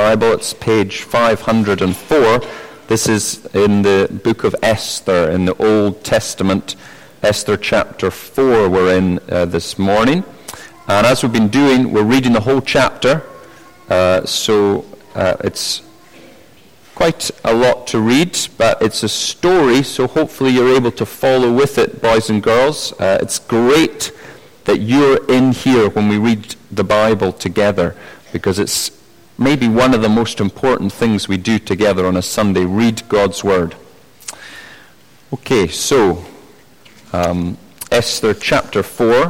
Bible, it's page 504. This is in the book of Esther in the Old Testament. Esther chapter 4 we're in this morning. And as we've been doing, we're reading the whole chapter. So it's quite a lot to read, but it's a story, so hopefully you're able to follow with it, boys and girls. It's great that you're in here when we read the Bible together, because it's maybe one of the most important things we do together on a Sunday, read God's Word. Okay, so Esther chapter 4,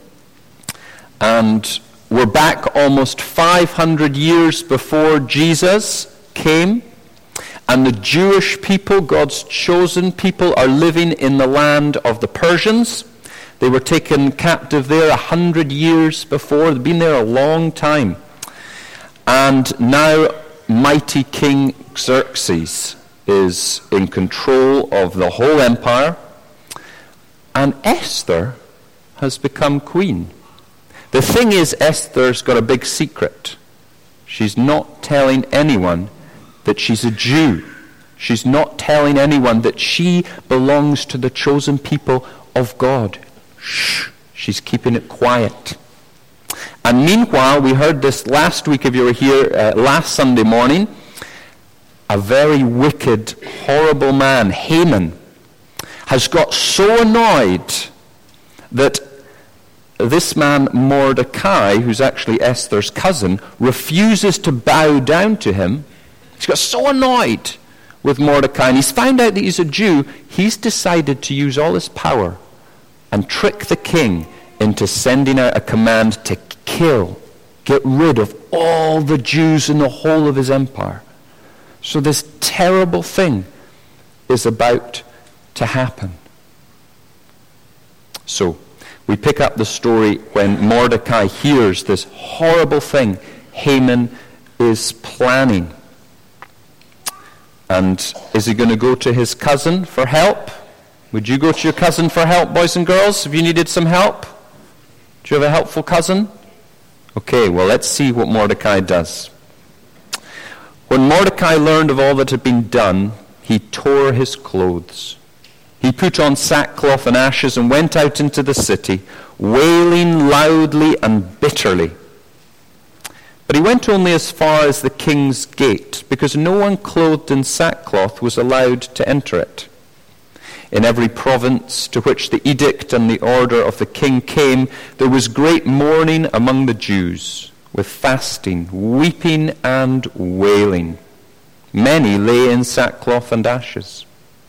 and we're back almost 500 years before Jesus came, and the Jewish people, God's chosen people, are living in the land of the Persians. They were taken captive there 100 years before. They've been there a long time. And now mighty King Xerxes is in control of the whole empire. And Esther has become queen. The thing is, Esther's got a big secret. She's not telling anyone that she's a Jew. She's not telling anyone that she belongs to the chosen people of God. Shh. She's keeping it quiet. And meanwhile, we heard this last week, if you were here last Sunday morning, a very wicked, horrible man, Haman, has got so annoyed that this man Mordecai, who's actually Esther's cousin, refuses to bow down to him. He's got so annoyed with Mordecai, and he's found out that he's a Jew. He's decided to use all his power and trick the king into sending out a command to get rid of all the Jews in the whole of his empire. So this terrible thing is about to happen. So we pick up the story when Mordecai hears this horrible thing Haman is planning. And is he going to go to his cousin for help? Would you go to your cousin for help, boys and girls, if you needed some help? Do you have a helpful cousin? Okay, well, let's see what Mordecai does. When Mordecai learned of all that had been done, he tore his clothes. He put on sackcloth and ashes and went out into the city, wailing loudly and bitterly. But he went only as far as the king's gate, because no one clothed in sackcloth was allowed to enter it. In every province to which the edict and the order of the king came, there was great mourning among the Jews, with fasting, weeping, and wailing. Many lay in sackcloth and ashes.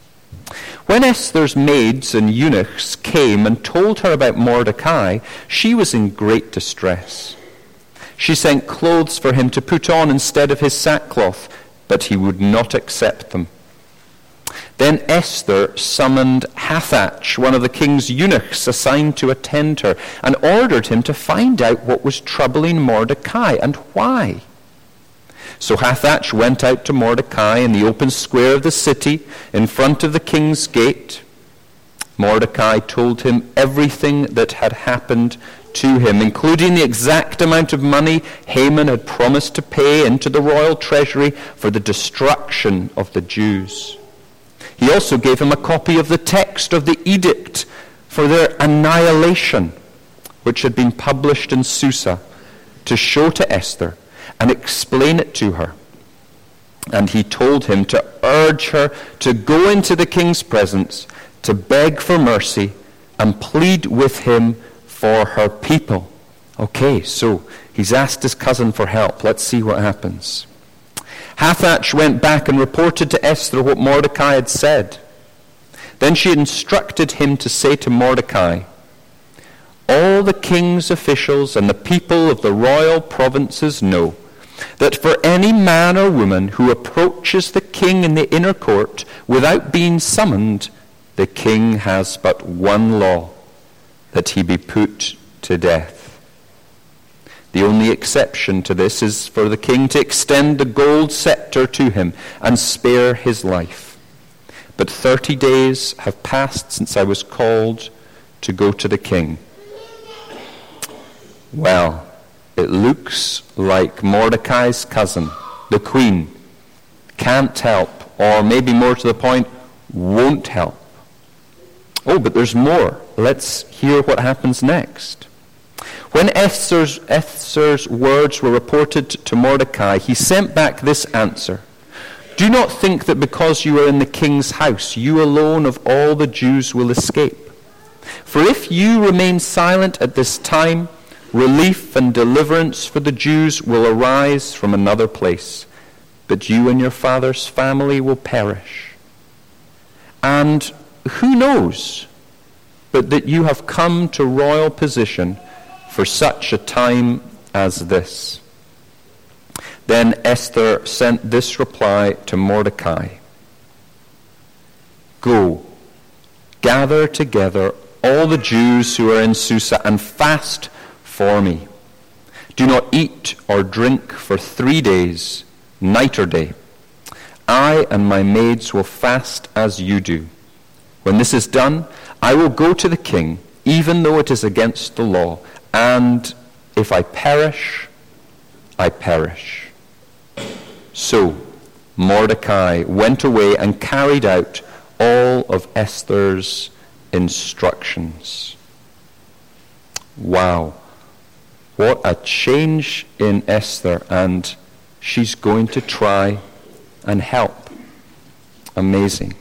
When Esther's maids and eunuchs came and told her about Mordecai, she was in great distress. She sent clothes for him to put on instead of his sackcloth, but he would not accept them. Then Esther summoned Hathach, one of the king's eunuchs assigned to attend her, and ordered him to find out what was troubling Mordecai and why. So Hathach went out to Mordecai in the open square of the city, in front of the king's gate. Mordecai told him everything that had happened to him, including the exact amount of money Haman had promised to pay into the royal treasury for the destruction of the Jews. He also gave him a copy of the text of the edict for their annihilation, which had been published in Susa, to show to Esther and explain it to her. And he told him to urge her to go into the king's presence, to beg for mercy and plead with him for her people. Okay, so he's asked his cousin for help. Let's see what happens. Hathach went back and reported to Esther what Mordecai had said. Then she instructed him to say to Mordecai, "All the king's officials and the people of the royal provinces know that for any man or woman who approaches the king in the inner court without being summoned, the king has but one law, that he be put to death. The only exception to this is for the king to extend the gold scepter to him and spare his life. But 30 days have passed since I was called to go to the king." Well, it looks like Mordecai's cousin, the queen, can't help, or maybe more to the point, won't help. Oh, but there's more. Let's hear what happens next. When Esther's words were reported to Mordecai, he sent back this answer: "Do not think that because you are in the king's house, you alone of all the Jews will escape. For if you remain silent at this time, relief and deliverance for the Jews will arise from another place, but you and your father's family will perish. And who knows but that you have come to royal position for such a time as this?" Then Esther sent this reply to Mordecai: "Go, gather together all the Jews who are in Susa and fast for me. Do not eat or drink for 3 days, night or day. I and my maids will fast as you do. When this is done, I will go to the king, even though it is against the law, and if I perish, I perish." So Mordecai went away and carried out all of Esther's instructions. Wow. What a change in Esther, and she's going to try and help. Amazing.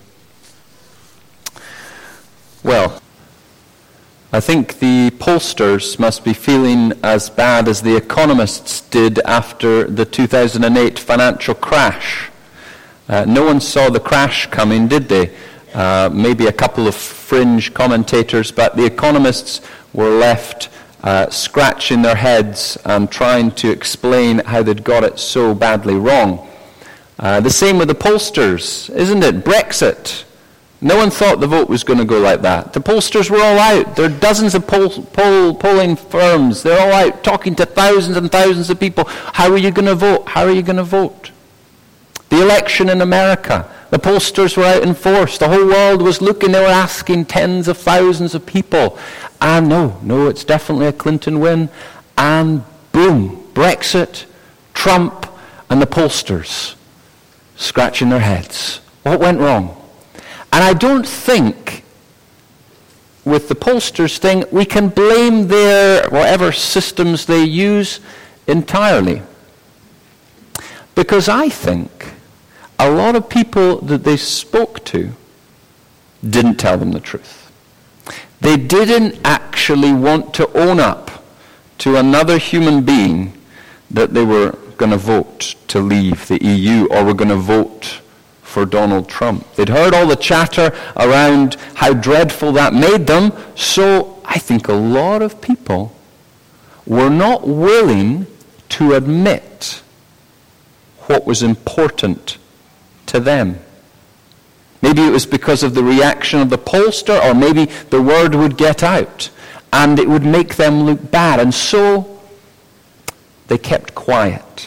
Well, I think the pollsters must be feeling as bad as the economists did after the 2008 financial crash. No one saw the crash coming, did they? Maybe a couple of fringe commentators, but the economists were left scratching their heads and trying to explain how they'd got it so badly wrong. The same with the pollsters, isn't it? Brexit. No one thought the vote was going to go like that. The pollsters were all out. There are dozens of polling firms. They're all out talking to thousands and thousands of people. How are you going to vote? How are you going to vote? The election in America. The pollsters were out in force. The whole world was looking. They were asking tens of thousands of people. And no, it's definitely a Clinton win. And boom, Brexit, Trump, and the pollsters scratching their heads. What went wrong? And I don't think, with the pollsters thing, we can blame their whatever systems they use entirely. Because I think a lot of people that they spoke to didn't tell them the truth. They didn't actually want to own up to another human being that they were going to vote to leave the EU or were going to vote for Donald Trump. They'd heard all the chatter around how dreadful that made them, so I think a lot of people were not willing to admit what was important to them. Maybe it was because of the reaction of the pollster, or maybe the word would get out and it would make them look bad, and so they kept quiet.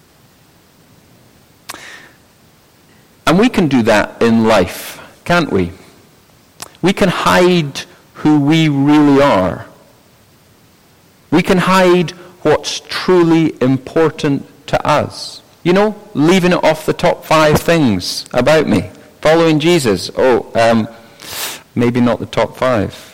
And we can do that in life, can't we? We can hide who we really are. We can hide what's truly important to us. You know, leaving it off the top 5 things about me. Following Jesus. Maybe not the top 5.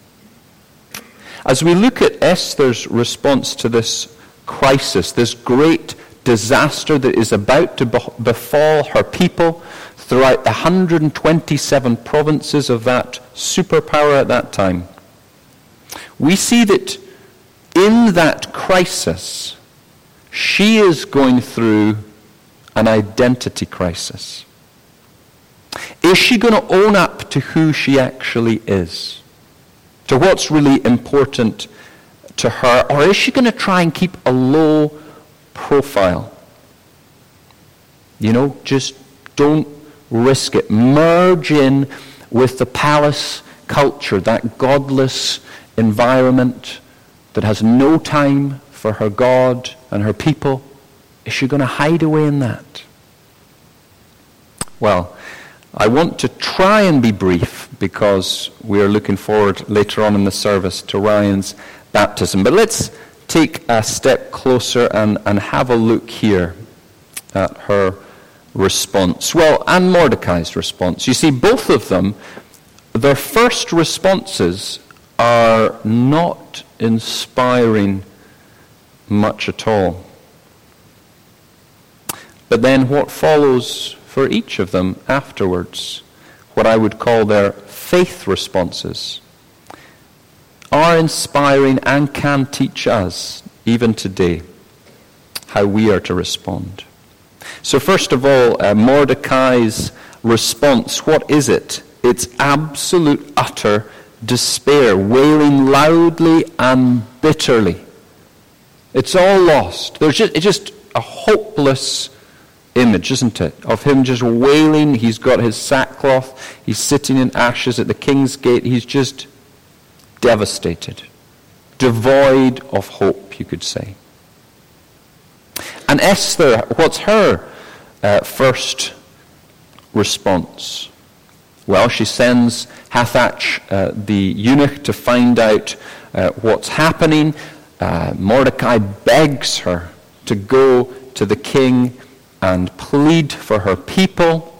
As we look at Esther's response to this crisis, this great disaster that is about to befall her people throughout the 127 provinces of that superpower at that time, we see that in that crisis, she is going through an identity crisis. Is she going to own up to who she actually is? To what's really important to her? Or is she going to try and keep a low profile? You know, just don't risk it. Merge in with the palace culture, that godless environment that has no time for her God and her people. Is she going to hide away in that? Well, I want to try and be brief because we are looking forward later on in the service to Ryan's baptism. But let's take a step closer and have a look here at her response. Well, and Mordecai's response. You see, both of them, their first responses are not inspiring much at all. But then what follows for each of them afterwards, what I would call their faith responses, are inspiring and can teach us, even today, how we are to respond. So first of all, Mordecai's response, what is it? It's absolute, utter despair, wailing loudly and bitterly. It's all lost. It's just a hopeless image, isn't it? Of him just wailing. He's got his sackcloth. He's sitting in ashes at the king's gate. He's just devastated, devoid of hope, you could say. And Esther, what's her first response? Well, she sends Hathach, the eunuch, to find out what's happening. Mordecai begs her to go to the king and plead for her people.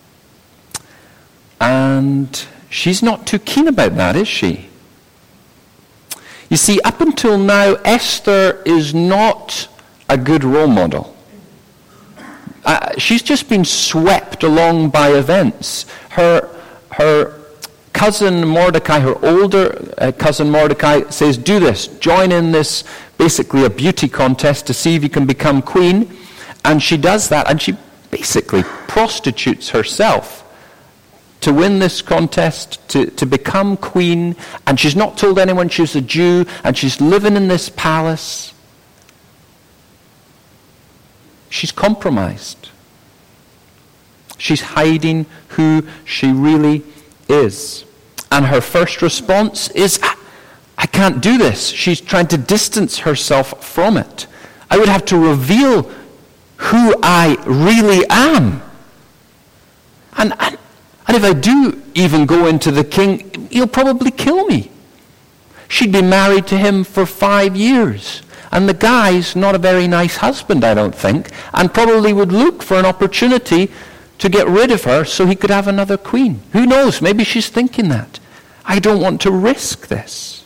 And she's not too keen about that, is she? You see, up until now, Esther is not a good role model. She's just been swept along by events. Her cousin Mordecai, her older cousin Mordecai, says, do this, join in this, basically a beauty contest to see if you can become queen. And she does that, and she basically prostitutes herself to win this contest, to become queen. And she's not told anyone she's a Jew, and she's living in this palace. She's compromised. She's hiding who she really is. And her first response is, I can't do this. She's trying to distance herself from it. I would have to reveal who I really am. And if I do even go into the king, he'll probably kill me. She'd been married to him for 5 years. And the guy's not a very nice husband, I don't think, and probably would look for an opportunity to get rid of her so he could have another queen. Who knows? Maybe she's thinking that. I don't want to risk this.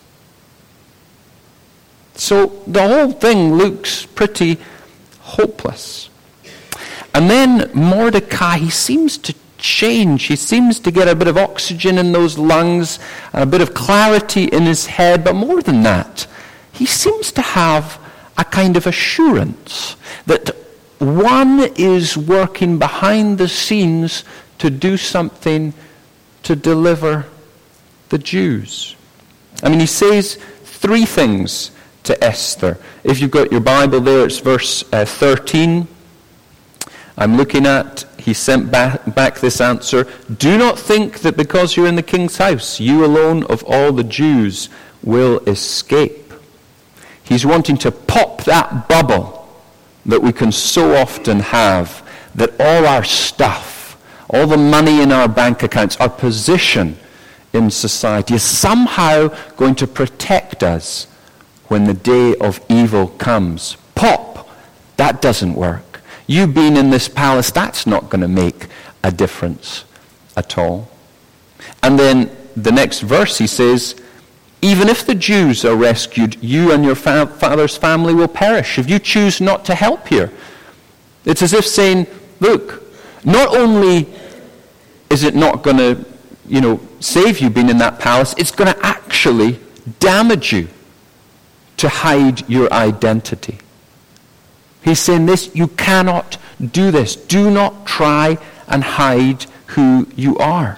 So the whole thing looks pretty hopeless. And then Mordecai, he seems to change. He seems to get a bit of oxygen in those lungs and a bit of clarity in his head. But more than that, he seems to have a kind of assurance that one is working behind the scenes to do something to deliver the Jews. I mean, he says 3 things to Esther. If you've got your Bible there, it's verse 13. I'm looking at, he sent back this answer, do not think that because you're in the king's house, you alone of all the Jews will escape. He's wanting to pop that bubble that we can so often have, that all our stuff, all the money in our bank accounts, our position in society is somehow going to protect us when the day of evil comes. Pop! That doesn't work. You being in this palace, that's not going to make a difference at all. And then the next verse he says, even if the Jews are rescued, you and your father's family will perish if you choose not to help here. It's as if saying, look, not only is it not going to, save you being in that palace, it's going to actually damage you to hide your identity. He's saying this, you cannot do this. Do not try and hide who you are.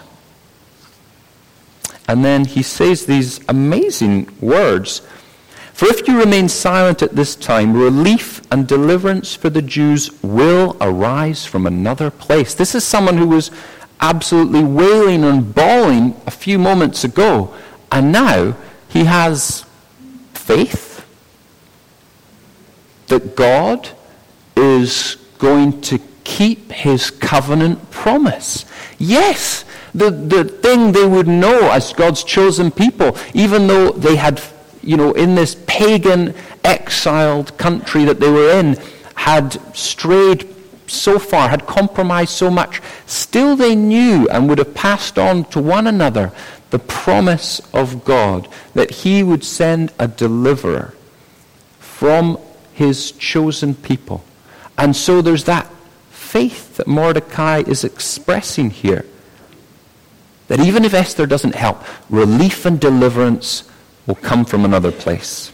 And then he says these amazing words. For if you remain silent at this time, relief and deliverance for the Jews will arise from another place. This is someone who was absolutely wailing and bawling a few moments ago. And now he has faith that God is going to keep his covenant promise. Yes, the thing they would know as God's chosen people, even though they had, in this pagan, exiled country that they were in, had strayed so far, had compromised so much, still they knew and would have passed on to one another the promise of God that he would send a deliverer from his chosen people. And so there's that faith that Mordecai is expressing here. That even if Esther doesn't help, relief and deliverance will come from another place.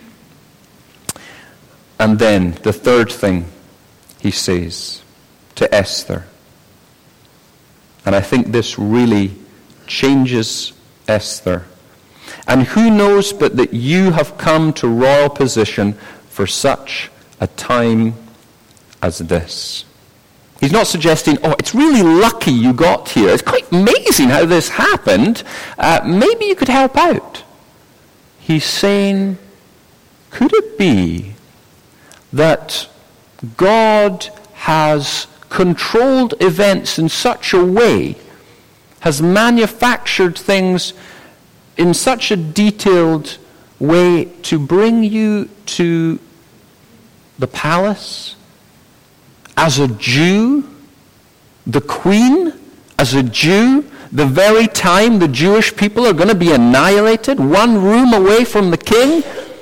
And then the third thing he says to Esther, and I think this really changes Esther. And who knows but that you have come to royal position for such a time as this. He's not suggesting, it's really lucky you got here. It's quite amazing how this happened. Maybe you could help out. He's saying, could it be that God has controlled events in such a way, has manufactured things in such a detailed way to bring you to the palace as a Jew, the queen as a Jew, the very time the Jewish people are going to be annihilated, one room away from the king,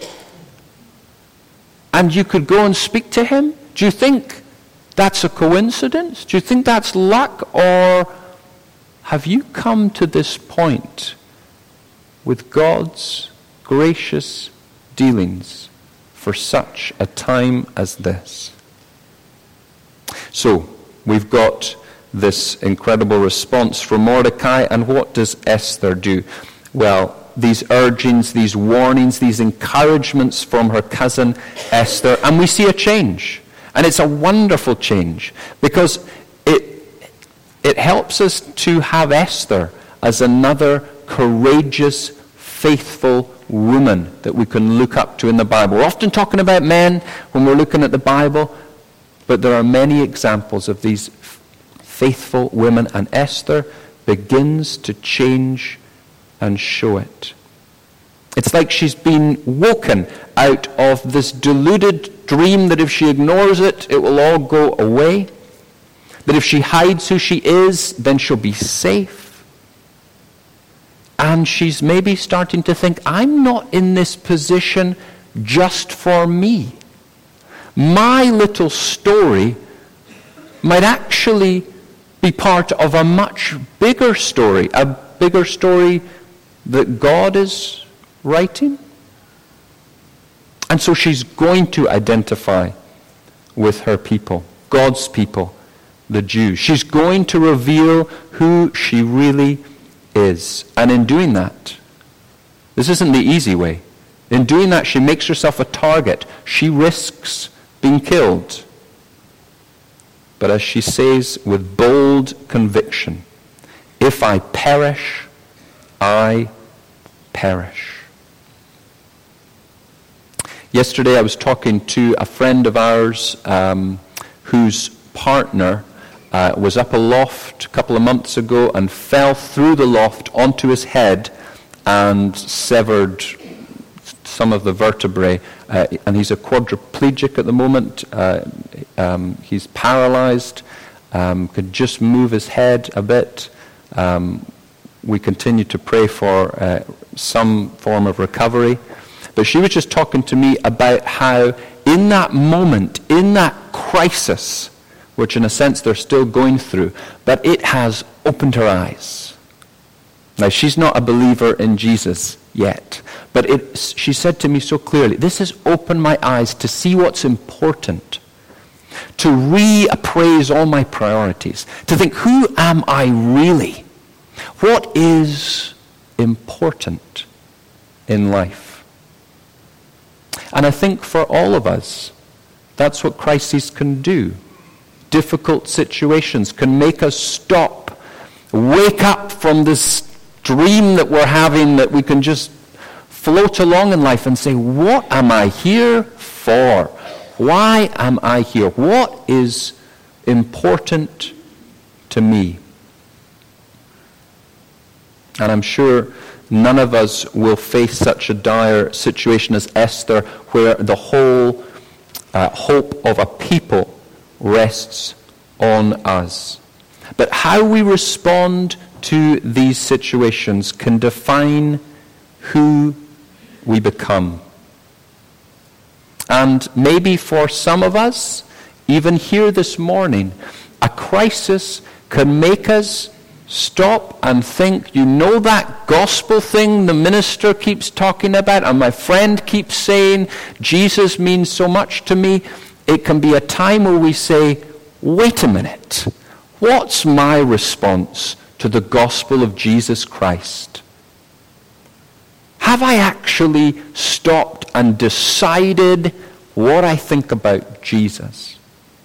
and you could go and speak to him? Do you think that's a coincidence? Do you think that's luck? Or have you come to this point with God's gracious dealings for such a time as this? So, we've got this incredible response from Mordecai, and what does Esther do? Well, these urgings, these warnings, these encouragements from her cousin Esther, and we see a change. And it's a wonderful change, because it helps us to have Esther as another courageous, faithful woman that we can look up to in the Bible. We're often talking about men when we're looking at the Bible, but there are many examples of these faithful women, and Esther begins to change and show it. It's like she's been woken out of this deluded dream that if she ignores it, it will all go away. That if she hides who she is, then she'll be safe. And she's maybe starting to think, I'm not in this position just for me. My little story might actually be part of a much bigger story that God is writing. And so she's going to identify with her people, God's people, the Jews. She's going to reveal who she really is. And in doing that, this isn't the easy way. In doing that, she makes herself a target. She risks being killed. But as she says with bold conviction, if I perish, I perish. Yesterday I was talking to a friend of ours whose partner was up a loft a couple of months ago and fell through the loft onto his head and severed some of the vertebrae. And he's a quadriplegic at the moment. He's paralyzed, could just move his head a bit. We continue to pray for some form of recovery. But she was just talking to me about how in that moment, in that crisis, which in a sense they're still going through, but it has opened her eyes. Now, she's not a believer in Jesus yet, but she said to me so clearly, this has opened my eyes to see what's important, to reappraise all my priorities, to think, who am I really? What is important in life? And I think for all of us, that's what crises can do. Difficult situations can make us stop, wake up from this dream that we're having that we can just float along in life and say, what am I here for? Why am I here? What is important to me? And I'm sure none of us will face such a dire situation as Esther, where the whole hope of a people rests on us. But how we respond to these situations can define who we become. And maybe for some of us, even here this morning, a crisis can make us stop and think, you know that gospel thing the minister keeps talking about and my friend keeps saying, Jesus means so much to me. It can be a time where we say, wait a minute, what's my response to the gospel of Jesus Christ? Have I actually stopped and decided what I think about Jesus?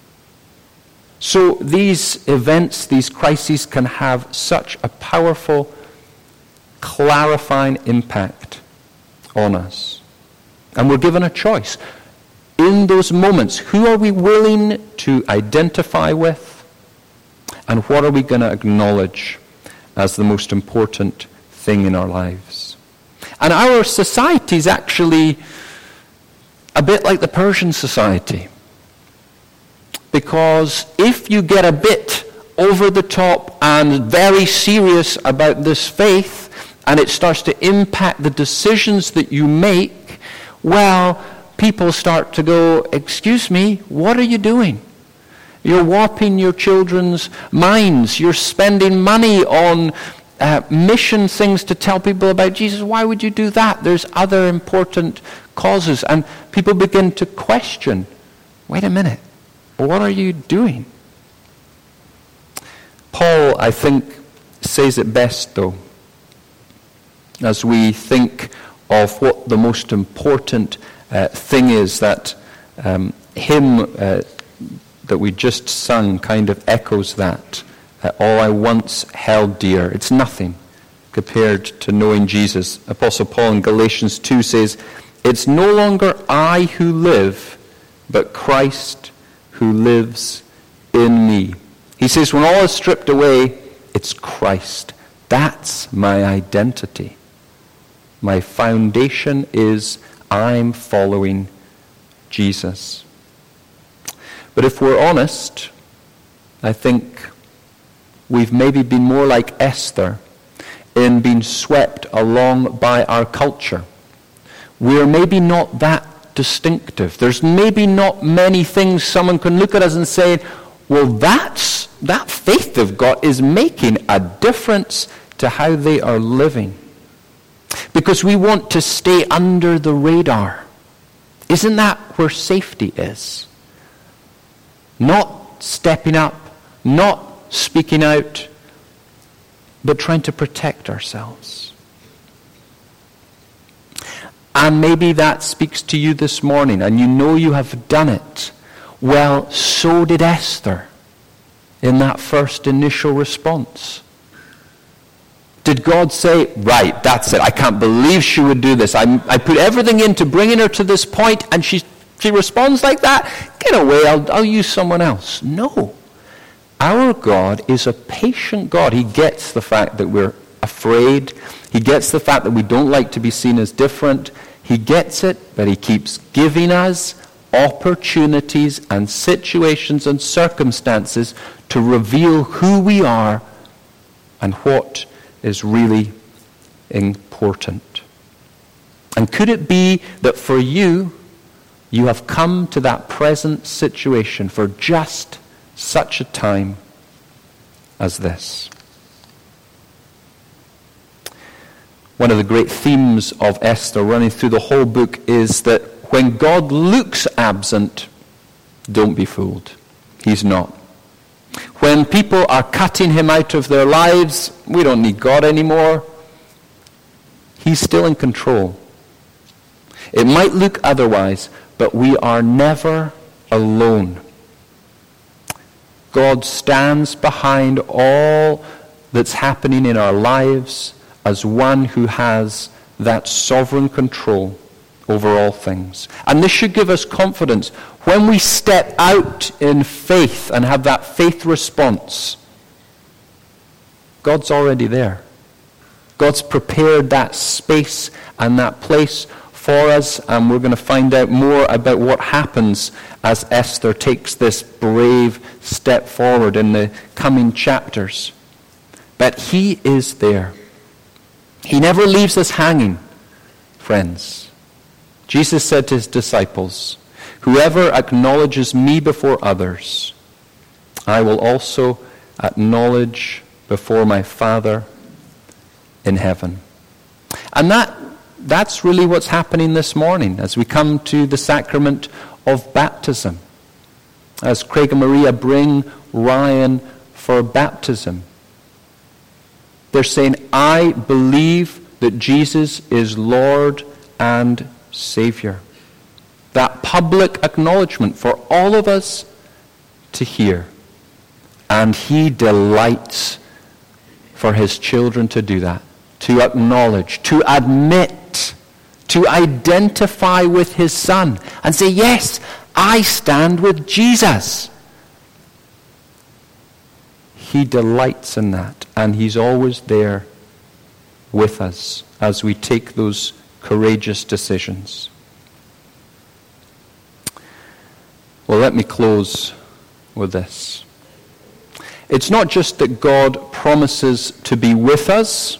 So these events, these crises can have such a powerful, clarifying impact on us. And we're given a choice. In those moments, who are we willing to identify with? And what are we going to acknowledge as the most important thing in our lives? And our society is actually a bit like the Persian society. Because if you get a bit over the top and very serious about this faith, and it starts to impact the decisions that you make, well, people start to go, excuse me, what are you doing? You're warping your children's minds. You're spending money on mission things to tell people about Jesus. Why would you do that? There's other important causes. And people begin to question, wait a minute, what are you doing? Paul, I think, says it best, though, as we think of what the most important thing is. That hymn that we just sung kind of echoes that. All I once held dear, it's nothing compared to knowing Jesus. Apostle Paul in Galatians 2 says, it's no longer I who live, but Christ who lives in me. He says, when all is stripped away, it's Christ. That's my identity. My foundation is I'm following Jesus. But if we're honest, I think we've maybe been more like Esther in being swept along by our culture. We're maybe not that distinctive. There's maybe not many things someone can look at us and say, well, that faith they've got is making a difference to how they are living. Because we want to stay under the radar. Isn't that where safety is? Not stepping up, not speaking out, but trying to protect ourselves. And maybe that speaks to you this morning, and you know you have done it. Well, so did Esther in that first initial response. Did God say, right, that's it, I can't believe she would do this. I put everything into bringing her to this point, and she responds like that? Get away, I'll use someone else. No. Our God is a patient God. He gets the fact that we're afraid. He gets the fact that we don't like to be seen as different. He gets it, but he keeps giving us opportunities and situations and circumstances to reveal who we are and what is really important. And could it be that for you, you have come to that present situation for just such a time as this? One of the great themes of Esther running through the whole book is that when God looks absent, don't be fooled. He's not. When people are cutting him out of their lives, we don't need God anymore. He's still in control. It might look otherwise, but we are never alone. God stands behind all that's happening in our lives as one who has that sovereign control over all things. And this should give us confidence. When we step out in faith and have that faith response, God's already there. God's prepared that space and that place for us, and we're going to find out more about what happens as Esther takes this brave step forward in the coming chapters. But he is there. He never leaves us hanging, friends. Jesus said to his disciples, "Whoever acknowledges me before others, I will also acknowledge before my Father in heaven." And that's really what's happening this morning as we come to the sacrament of baptism. As Craig and Maria bring Ryan for baptism, they're saying, "I believe that Jesus is Lord and Savior." That public acknowledgement for all of us to hear. And he delights for his children to do that, to acknowledge, to admit, to identify with his Son and say, "Yes, I stand with Jesus." He delights in that, and he's always there with us as we take those courageous decisions. Well, let me close with this. It's not just that God promises to be with us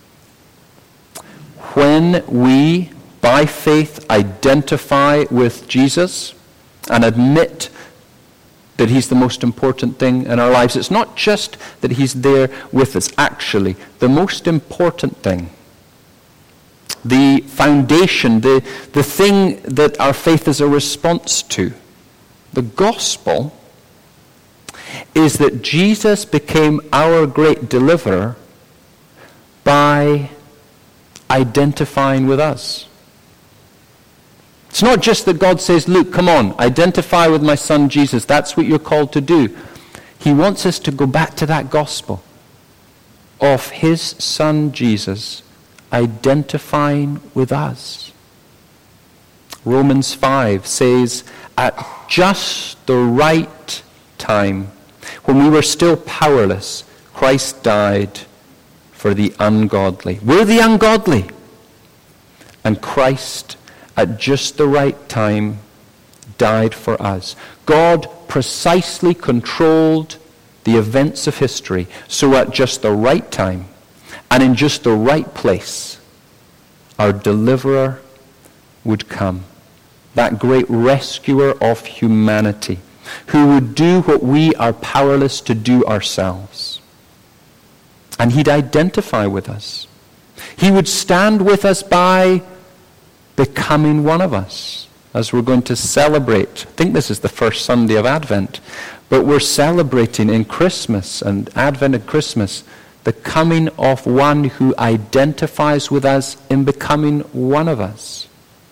when we, by faith, identify with Jesus and admit that he's the most important thing in our lives. It's not just that he's there with us. Actually, the most important thing, the foundation, the thing that our faith is a response to, the gospel, is that Jesus became our great deliverer by identifying with us. It's not just that God says, "Look, come on, identify with my Son Jesus. That's what you're called to do." He wants us to go back to that gospel of his Son Jesus identifying with us. Romans 5 says, "At just the right time, when we were still powerless, Christ died for the ungodly." We're the ungodly. And Christ, at just the right time, died for us. God precisely controlled the events of history, so at just the right time and in just the right place, our deliverer would come. That great rescuer of humanity, who would do what we are powerless to do ourselves. And he'd identify with us. He would stand with us by becoming one of us, as we're going to celebrate. I think this is the first Sunday of Advent, but we're celebrating in Christmas and Advent and Christmas the coming of one who identifies with us in becoming one of us.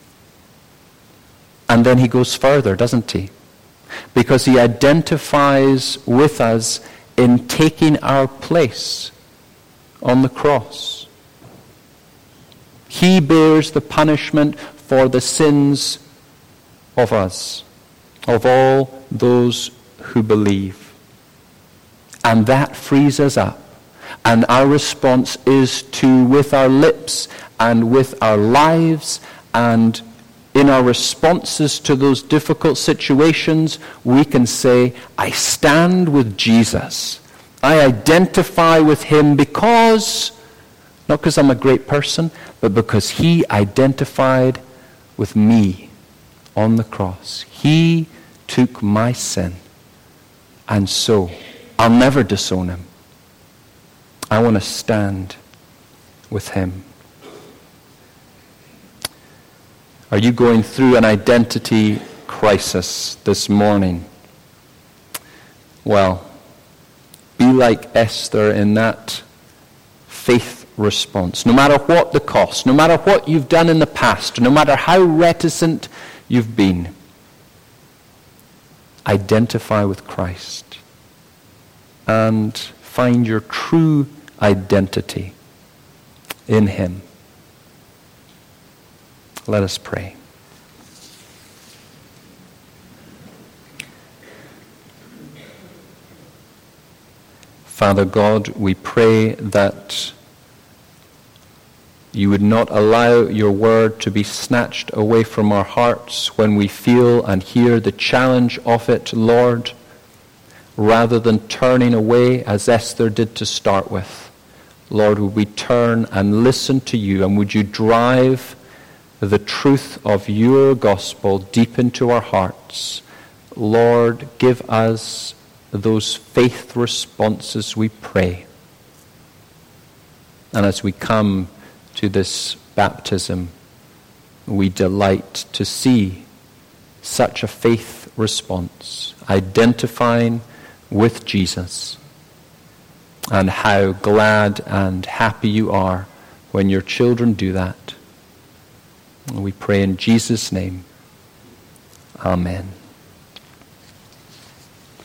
And then he goes further, doesn't he? Because he identifies with us in taking our place on the cross. He bears the punishment for the sins of us, of all those who believe. And that frees us up. And our response is to, with our lips and with our lives and in our responses to those difficult situations, we can say, "I stand with Jesus. I identify with him because," not because I'm a great person, but because he identified with me on the cross. He took my sin. And so, I'll never disown him. I want to stand with him. Are you going through an identity crisis this morning? Well, be like Esther in that faith response. No matter what the cost, no matter what you've done in the past, no matter how reticent you've been, identify with Christ and find your true identity in him. Let us pray. Father God, we pray that You would not allow your word to be snatched away from our hearts when we feel and hear the challenge of it, Lord, rather than turning away as Esther did to start with. Lord, would we turn and listen to you, and would you drive the truth of your gospel deep into our hearts. Lord, give us those faith responses, we pray. And as we come to this baptism, we delight to see such a faith response, identifying with Jesus, and how glad and happy you are when your children do that. We pray in Jesus' name. Amen.